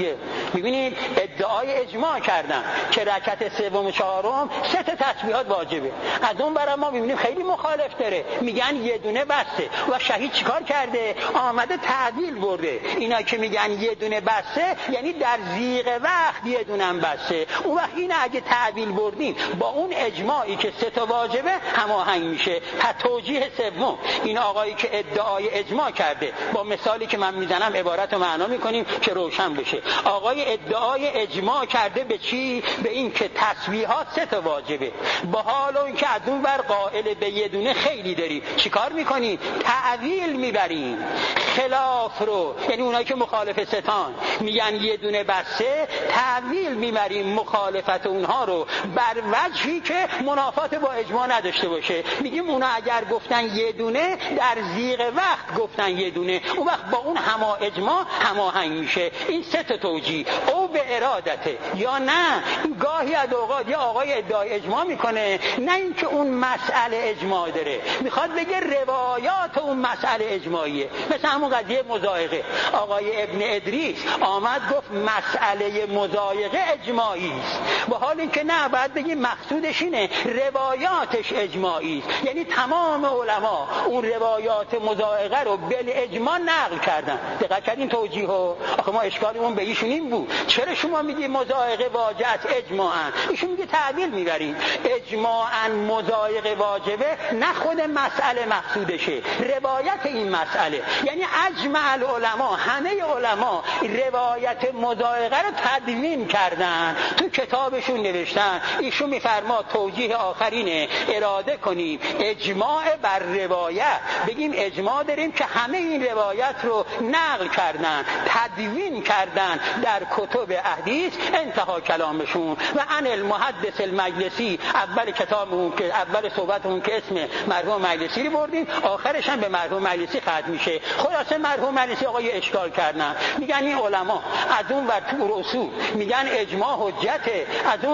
می‌بینید ادعای اجماع کردن که رکعت سوم و چهارم 3 تا تسبیحات واجبه. از اون برای ما می‌بینیم خیلی مخالف داره، میگن یه دونه بسه. و شهید چیکار کرده؟ آمده تعدیل برده. اینا که میگن یه دونه بسه یعنی در ضیق وقت یه دونه هم بسه. اون وقت این اگه تعدیل بردیم با اون اجماعی که 3 تا واجبه هماهنگ میشه. پس توجیه سوم، این آقایی که ادعای اجماع کرده با مثالی که من میزنم عبارت رو معنا میکنیم که روشن بشه. آقای ادعای اجماع کرده به چی؟ به این که تسبیحات 3 تا واجبه. با حال اون که از اون ور قائل به یه دونه خیلی داری، چیکار میکنی؟ تعویل میبریم خلاف رو. یعنی اونایی که مخالف ستان میگن یه دونه بسه، تعویل میبریم مخالفت اونها رو بر وجهی که منافات با اجماع نداشته باشه. میگیم اونا اگر گفتن یه دونه در ضیق وقت گفتن یه دونه، اون وقت با اون اجماع هماهنگ میشه. این 3 تا توجیه. او به ارادته یا نه، گاهی از اوقات یه آقای ادعای اجماع میکنه، نه اینکه اون مسئله اجماع داره، میخواد بگه روایات اون مسئله اجماعیه. مثل همون قضیه مضایقه، آقای ابن ادریس آمد گفت مسئله مضایقه اجماعی است، با حال اینکه نه، بعد بگیم مقصودش اینه روایاتش اجماعی است. یعنی تمام علما اون روایات مضایقه رو بالاجماع نقل کردن. دقت کردین توجیهو؟ آخه ما اشکالمون به ایشون این بود، چرا شما میگی مضایقه واجب اجماعاً؟ ایشون میگه تعبیر میبرین اجماعاً مضایقه واجبه، نه خود مسئله مقصودشه، روایت این مسئله. یعنی اجمع العلماء، همه علما روایت مضایقه رو تدوین کردن، تو کتابشون نوشتن. ایشون میفرما توجیه آخرینه اراده کنیم اجماع بر روایت، بگیم اجماع داریم که همه این روایت رو نقل کردن، تدوین کردن در کتب احادیث. انتها کلامشون. و عن المحدث المجلسی، اول کتابمون که اول صحبتمون که اسم مرحوم مجلسی رو بردیم، آخرش هم به مرحوم مجلسی ختم میشه. خلاصه مرحوم مجلسی آقای اشکال کردن، میگن این علما از اون ور تو اصول میگن اجماع حجته،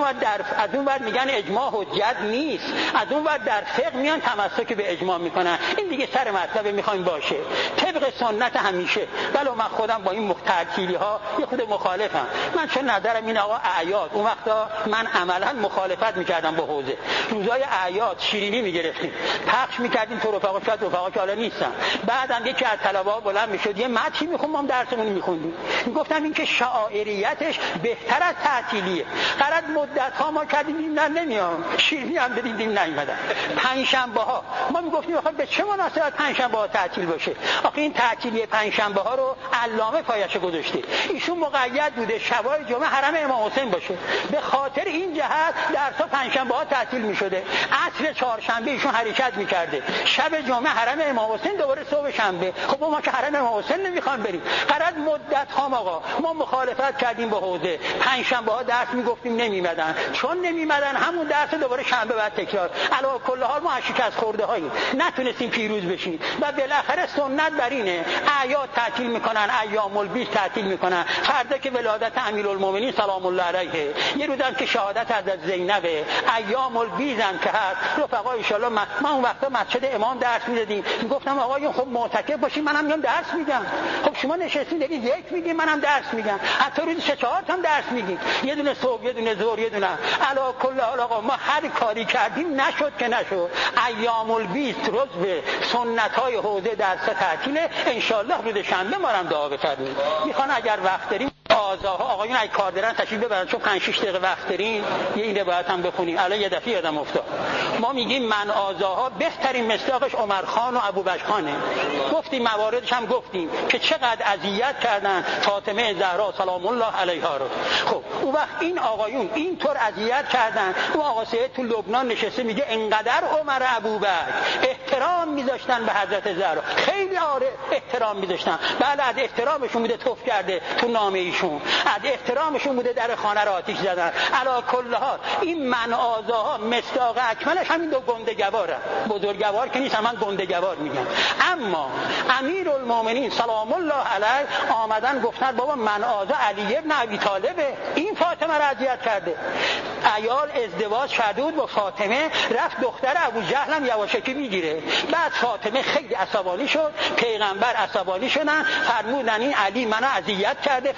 از اون ور میگن اجماع حجت نیست، از اون ور در فقه میان تمسک به اجماع میکنن. این دیگه سر مطلب میخوایم باشه طبق سنت همیشه. ولی من خودم با این ترکیلی ها یه خود مخالفم. من چون نظرم این آقا اعیاد، اون وقتا من عملا مخالفت میکردم با حوزه. روزای اعیاد شیرینی میگرفتیم، پخش میکردیم تو رفقا، شاید رفقا که حالا نیستن. بعدم یکی از طلبه‌ها بلند میشد یه متنی میخوند، ما درسمون میخوندیم، میگفتم این که شاعریتش بهتر از تعطیلیه. قرار مدت ها ما کردیم نه نمیام، شیرینی هم بدیم نیومدن. پنجشنبه ها ما میگفتیم آخه به چه مناسبت پنجشنبه ها تعطیل باشه؟ آخه این تعطیلی پنجشنبه ها رو علامه پایش گذاشته. ایشون مقید بوده شبای جمعه حرم امام حسین باشه، به خاطر این جهت درسا پنجشنبه ها تعطیل میشده. عصر چهارشنبه ایشون حرکت میکرده، شب جمعه حرم امام حسین، دوباره صبح شنبه. خب ما که حرم امام حسین نمیخوام بریم. قرار مدت ها ما مخالفت کردیم با حوزه، پنجشنبه ها درس میگفتیم نمیمدن، چون نمیمدن همون درس دوباره شنبه بعد تکرار. علاوه کل حال ما شکست خورده هایی نتونستیم پیروز بشیم و بالاخره سنت بر اینه اعیاد تعطیل میکنن، ایام البیض تعطیل میکنن. فردا که ولادت امیرالمومنین سلام الله علیه، یه روزم که شهادت حضرت زینب، ایام البیض هم که هست. رفقا ان شاء الله ما اون وقتا مسجد امام درس میدادیم، میگفتم آقایون خب معتکف باشین، منم میام درس میگم. خب شما نشستین دارید یک میگین، منم درس میگم، حتی روز 3-4 تا درس میگیم، یه دونه صبح یه دونه ظهر یه دونه. علاوه کل حال آقا ما هر کاری کردیم نشد که نشد. ایام البیض روز به سنت های حوزه درس تعطیله. ان شاء الله روز شنبه ما هم دعا بفرمایید. میخوان اگر وقت داریم آزاها آقایون اگه کار دارن تشریف ببرن، چون 5-6 دقیقه وقت دارین یه این روایت هم بخونیم. الان یه دفعه یادم افتاد، ما میگیم من آزاها بهترین مصداقش عمر خان و ابوبکر خانه. گفتیم مواردش هم گفتیم که چقدر اذیت کردن فاطمه زهرا سلام الله علیها رو. خب اون وقت این آقایون اینطور اذیت کردن، اون آقا سید تو لبنان نشسته میگه انقدر عمر ابوبکر احترام میذاشتن به حضرت زهرا، خیلی احترام میذاشتن. بله از احترامشون بوده توف کرده تو نامه ایشون، از احترامشون بوده در خانه را آتش زدن. علی کل حال این من آزاها مصداق اکملش همین دو گندگواره، بزرگوار که نیست، من گندگوار میگم. اما امیرالمومنین سلام الله علیه آمدن گفتن بابا من آزا علی ابن ابی طالبه، این فاطمه را اذیت کرده. عیال ازدواج کرده بود با فاطمه، رفت دختر ابو جهل هم یواشکی میگیره. بعد فاطمه خیلی عصبانی شد، پیغمبر عصبانی شدن، فرمودن این علی منو اذیت کرده، فاطمه را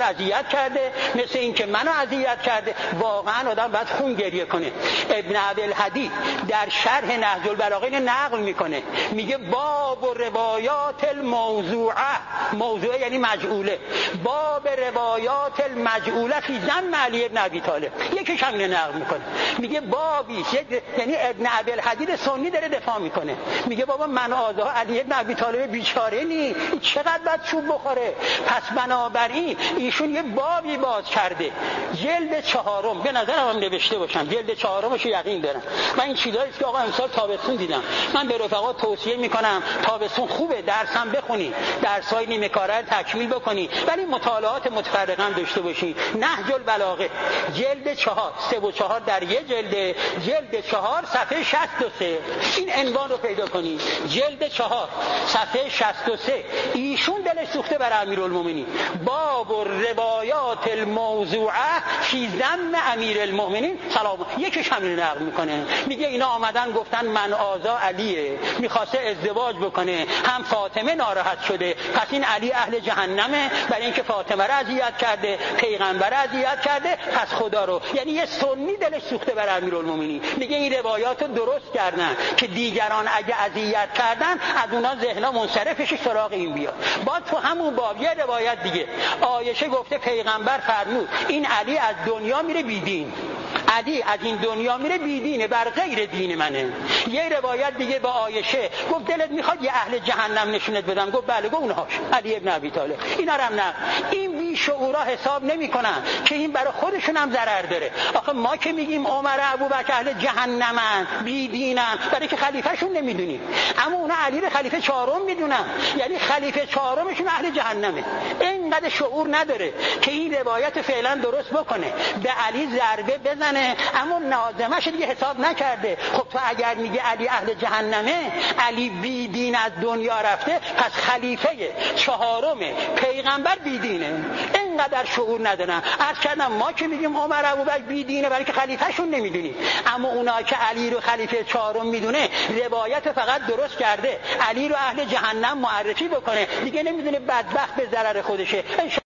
پیغمبر اذیت کرده، مثل این که منو اذیت کرده. واقعا آدم باید خون گریه کنه. ابن عبدالهادی در شرح نهج البلاغه نقل میکنه، میگه باب و روایات الموضوعه، موضوعه یعنی مجعوله، باب روایات المجعوله فی ذم علی ابن ابی طالب. یکیش هم نقل میکنه، میگه بابی، یعنی ابن عبدالهادی سنی داره دفاع میکنه، میگه بابا من آزا علی ابن ابی طالب بیچاره نی، چقدر باید چوب بخوره. پس بنابراین ایشون یه بابی باز کرده، جلد 4، به نظرم هم نوشته باشم جلد 4 یقین دارم. من این چیزایی که آقا امسال تابستون دیدم، من به رفقا توصیه میکنم تابستون خوبه درسم بخونی، درسای نیمه کاره رو تکمیل بکنی، ولی مطالعات متفرقه هم داشته باشی. نهج البلاغه جلد 4، 3 و 4 در یه جلد، جلد 4 صفحه 63 این عنوان رو پیدا کنی، جلد 4 صفحه 63. ایشون دلش سوخته بر امیرالمومنین، باب و روایات الموضوعه فی ذم امیرالمومنین سلام. یکیش همین نقل میکنه، میگه اینا آمدن گفتن من آزا علیه، میخواسته ازدواج بکنه، هم فاطمه ناراحت شده، پس این علی اهل جهنمه برای اینکه فاطمه رو اذیت کرده، پیغمبر رو اذیت کرده، پس خدا رو. یعنی یه سنی دلش سوخته بر امیرالمومنین، میگه این روایات رو درست کردن که دیگران اگه اذیت کردن از اونا ذهنا منصرفش سراغ این بیاد. با تو همون باب یه روایت دیگه، عایشه گفته پیغمبر فرمود این علی از دنیا میره بیدین، علی از این دنیا میره بیدینه، بر غیر دین منه. یه روایت دیگه با عایشه گفت دلت میخواد یه اهل جهنم نشونت بدم؟ گفت بله. گفت اونهاش علی ابن ابی طالب. اینا رو هم نه، این بی شعورا حساب نمیکنن که این برای خودشون هم ضرر داره. آخه ما که میگیم عمر ابوبکر اهل جهنمن بیدینن برای که خلیفهشون نمیدونیم، اما اونا علی رو خلیفه 4 میدونن، یعنی خلیفه 4شون اهل جهنمه. اینقدر شعور نداره که این روایت فعلا درست بکنه، به علی ضربه بزنه، اما ناظمش دیگه حساب نکرده. خب تو اگر میگه علی اهل جهنمه، علی بی دین از دنیا رفته، پس خلیفه 4 پیغمبر بی دینه. اینقدر شعور ندارن. عرض کردم ما که میگیم عمر ابوبکر بی دینه برای که خلیفهشون نمیدونیم، اما اونا که علی رو خلیفه 4 میدونه روایت فقط درست کرده علی رو اهل جهنم معرفی بکنه، دیگه نمیدونه بدبخت به ضرر خودشه.